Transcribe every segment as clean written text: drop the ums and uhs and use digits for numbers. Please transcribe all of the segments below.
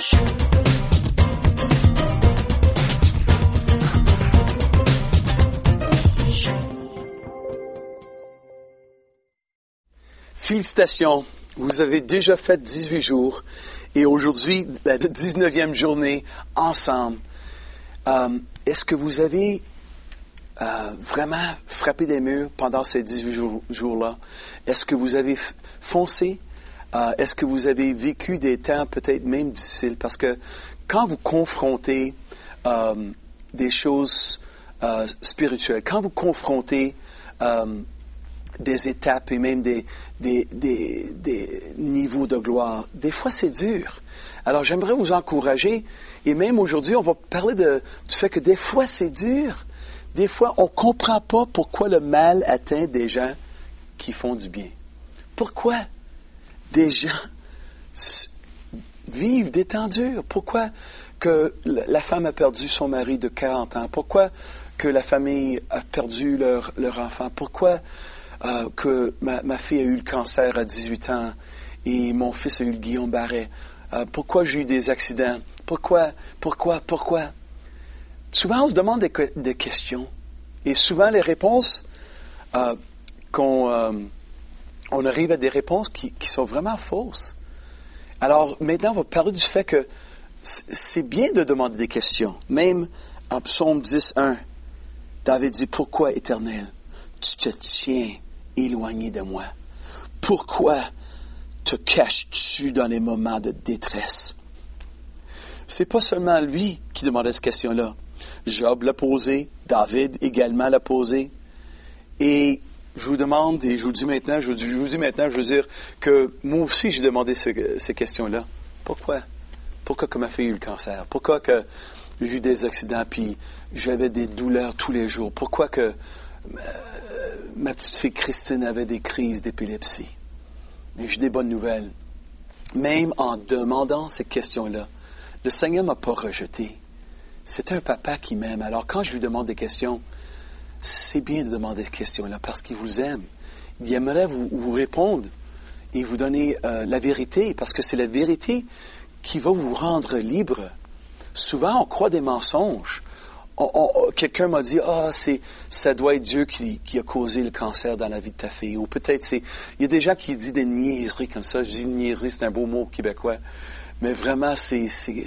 Félicitations, vous avez déjà fait 18 jours et aujourd'hui, la 19e journée ensemble. Est-ce que vous avez vraiment frappé des murs pendant ces 18 jours-là? Est-ce que vous avez foncé? Est-ce que vous avez vécu des temps peut-être même difficiles? Parce que quand vous confrontez des choses spirituelles, quand vous confrontez des étapes et même des niveaux de gloire, des fois c'est dur. Alors j'aimerais vous encourager, et même aujourd'hui on va parler du fait que des fois c'est dur. Des fois on ne comprend pas pourquoi le mal atteint des gens qui font du bien. Pourquoi des gens vivent des temps durs? Pourquoi que la femme a perdu son mari de 40 ans? Pourquoi que la famille a perdu leur enfant? Pourquoi que ma fille a eu le cancer à 18 ans et mon fils a eu le Guillain-Barré? Pourquoi j'ai eu des accidents? Pourquoi? Souvent, on se demande des questions. Et souvent, les réponses, on arrive à des réponses qui sont vraiment fausses. Alors, maintenant, on va parler du fait que c'est bien de demander des questions. Même en Psaume 10:1, David dit, « Pourquoi, Éternel, tu te tiens éloigné de moi? Pourquoi te caches-tu dans les moments de détresse? » C'est pas seulement lui qui demandait cette question-là. Job l'a posé, David également l'a posé. Et je vous demande, et je vous dis maintenant, je veux dire que moi aussi j'ai demandé ces questions-là. Pourquoi? Pourquoi que ma fille a eu le cancer? Pourquoi que j'ai eu des accidents puis j'avais des douleurs tous les jours? Pourquoi que ma petite fille Christine avait des crises d'épilepsie? Mais j'ai des bonnes nouvelles. Même en demandant ces questions-là, le Seigneur ne m'a pas rejeté. C'est un papa qui m'aime. Alors quand je lui demande des questions, c'est bien de demander des questions-là parce qu'il vous aime. Il aimerait vous répondre et vous donner la vérité, parce que c'est la vérité qui va vous rendre libre. Souvent, on croit des mensonges. Quelqu'un m'a dit, ça doit être Dieu qui a causé le cancer dans la vie de ta fille. Ou peut-être il y a des gens qui disent des niaiseries comme ça. Je dis niaiserie, c'est un beau mot québécois. Mais vraiment, c'est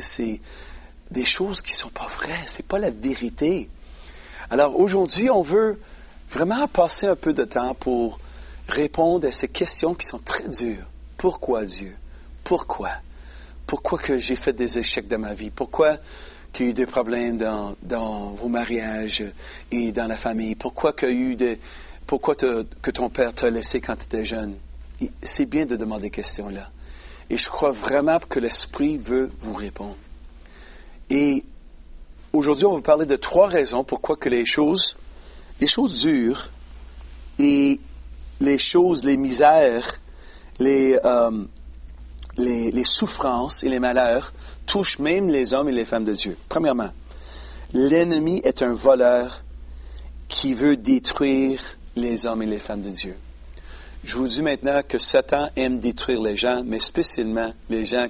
des choses qui ne sont pas vraies. C'est pas la vérité. Alors aujourd'hui, on veut vraiment passer un peu de temps pour répondre à ces questions qui sont très dures. Pourquoi Dieu? Pourquoi? Pourquoi que j'ai fait des échecs dans ma vie? Pourquoi qu'il y a eu des problèmes dans vos mariages et dans la famille? Pourquoi que ton père t'a laissé quand tu étais jeune? C'est bien de demander des questions-là. Et je crois vraiment que l'Esprit veut vous répondre. Et aujourd'hui, on va parler de 3 raisons pourquoi que les choses dures et les misères, les souffrances et les malheurs touchent même les hommes et les femmes de Dieu. Premièrement, l'ennemi est un voleur qui veut détruire les hommes et les femmes de Dieu. Je vous dis maintenant que Satan aime détruire les gens, mais spécialement les gens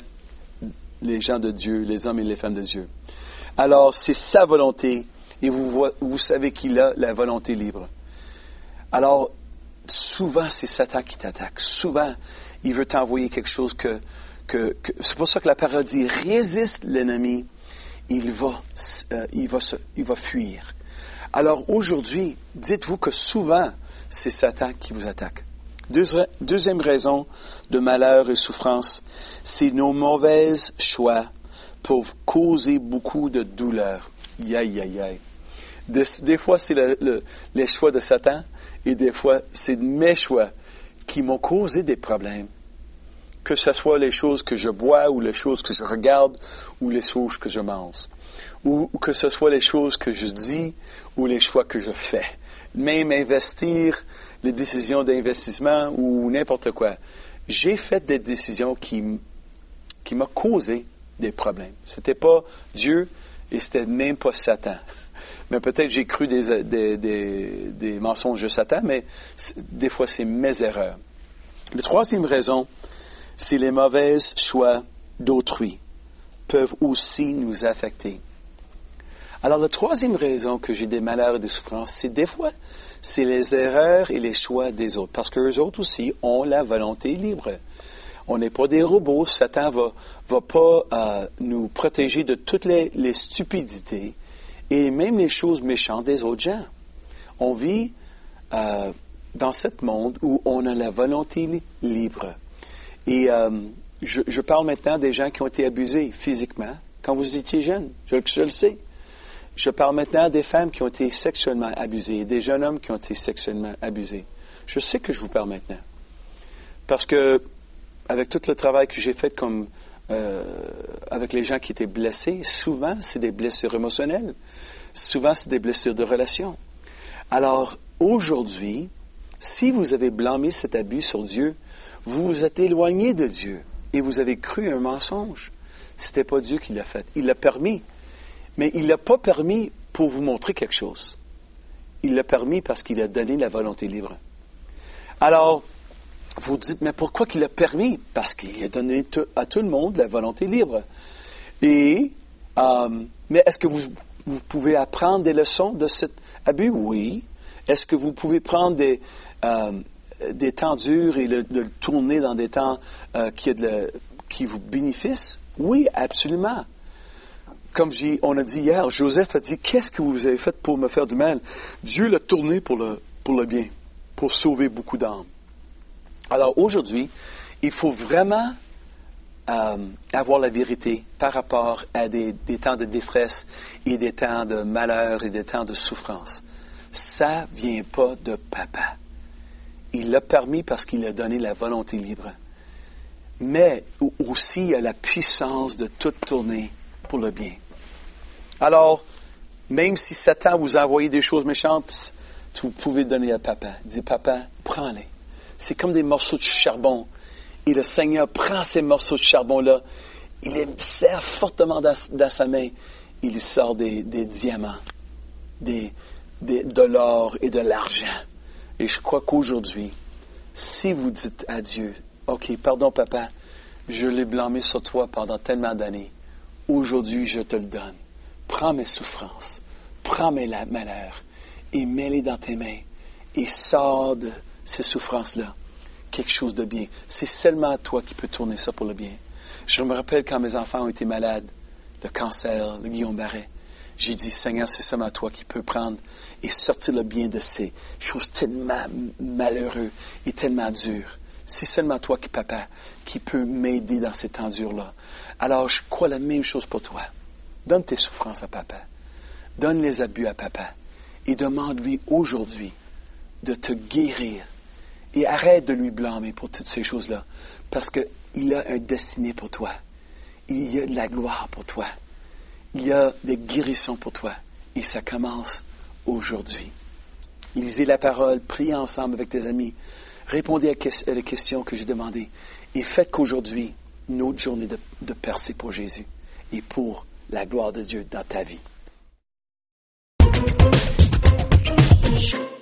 de Dieu, les hommes et les femmes de Dieu. Alors, c'est sa volonté, et vous savez qu'il a la volonté libre. Alors, souvent, c'est Satan qui t'attaque. Souvent, il veut t'envoyer quelque chose que c'est pour ça que la parole dit, résiste l'ennemi, il va fuir. Alors, aujourd'hui, dites-vous que souvent, c'est Satan qui vous attaque. Deuxième raison de malheur et souffrance, c'est nos mauvais choix peuvent causer beaucoup de douleur. Des fois, c'est les choix de Satan, et des fois, c'est mes choix qui m'ont causé des problèmes. Que ce soit les choses que je bois, ou les choses que je regarde, ou les choses que je mange. Ou que ce soit les choses que je dis, ou les choix que je fais. Même investir, les décisions d'investissement, ou n'importe quoi. J'ai fait des décisions qui m'ont causé des problèmes. C'était pas Dieu, et c'était même pas Satan. Mais peut-être j'ai cru des mensonges de Satan, mais des fois c'est mes erreurs. La troisième raison, c'est les mauvais choix d'autrui peuvent aussi nous affecter. Alors, la troisième raison que j'ai des malheurs et des souffrances, c'est des fois, c'est les erreurs et les choix des autres. Parce qu'eux autres aussi ont la volonté libre. On n'est pas des robots. Satan va pas nous protéger de toutes les stupidités et même les choses méchantes des autres gens. On vit dans ce monde où on a la volonté libre. Et je parle maintenant des gens qui ont été abusés physiquement quand vous étiez jeune. Je le sais. Je parle maintenant des femmes qui ont été sexuellement abusées, des jeunes hommes qui ont été sexuellement abusés. Je sais que je vous parle maintenant. Parce que, avec tout le travail que j'ai fait avec les gens qui étaient blessés, souvent, c'est des blessures émotionnelles. Souvent, c'est des blessures de relations. Alors, aujourd'hui, si vous avez blâmé cet abus sur Dieu, vous vous êtes éloigné de Dieu et vous avez cru un mensonge. C'était pas Dieu qui l'a fait. Il l'a permis. Mais il ne l'a pas permis pour vous montrer quelque chose. Il l'a permis parce qu'il a donné la volonté libre. Alors, vous dites, mais pourquoi qu'il l'a permis? Parce qu'il a donné à tout le monde la volonté libre. Et, mais est-ce que vous pouvez apprendre des leçons de cet abus? Oui. Est-ce que vous pouvez prendre des temps durs et de le tourner dans des temps qui vous bénéficient? Oui, absolument. Comme on a dit hier, Joseph a dit, qu'est-ce que vous avez fait pour me faire du mal? Dieu l'a tourné pour le bien, pour sauver beaucoup d'âmes. Alors aujourd'hui, il faut vraiment avoir la vérité par rapport à des temps de détresse et des temps de malheur et des temps de souffrance. Ça ne vient pas de papa. Il l'a permis parce qu'il a donné la volonté libre. Mais aussi, il y a la puissance de tout tourner pour le bien. Alors, même si Satan vous a envoyé des choses méchantes, vous pouvez donner à papa. Dis, papa, prends-les. C'est comme des morceaux de charbon. Et le Seigneur prend ces morceaux de charbon-là, il les serre fortement dans sa main. Il sort des diamants, de l'or et de l'argent. Et je crois qu'aujourd'hui, si vous dites à Dieu, OK, pardon papa, je l'ai blâmé sur toi pendant tellement d'années. Aujourd'hui, je te le donne. Prends mes souffrances, prends mes malheurs et mets-les dans tes mains et sors de ces souffrances-là quelque chose de bien. C'est seulement toi qui peux tourner ça pour le bien. Je me rappelle quand mes enfants ont été malades, le cancer, le Guillain-Barré. J'ai dit, Seigneur, c'est seulement toi qui peux prendre et sortir le bien de ces choses tellement malheureuses et tellement dures. C'est seulement toi, papa, qui peux m'aider dans ces temps durs-là. Alors, je crois la même chose pour toi. Donne tes souffrances à papa. Donne les abus à papa. Et demande-lui aujourd'hui de te guérir. Et arrête de lui blâmer pour toutes ces choses-là. Parce qu'il a un destiné pour toi. Il y a de la gloire pour toi. Il y a des guérisons pour toi. Et ça commence aujourd'hui. Lisez la parole, priez ensemble avec tes amis. Répondez à les questions que j'ai demandées. Et faites qu'aujourd'hui, une autre journée de percée pour Jésus. Et pour la gloire de Dieu dans ta vie.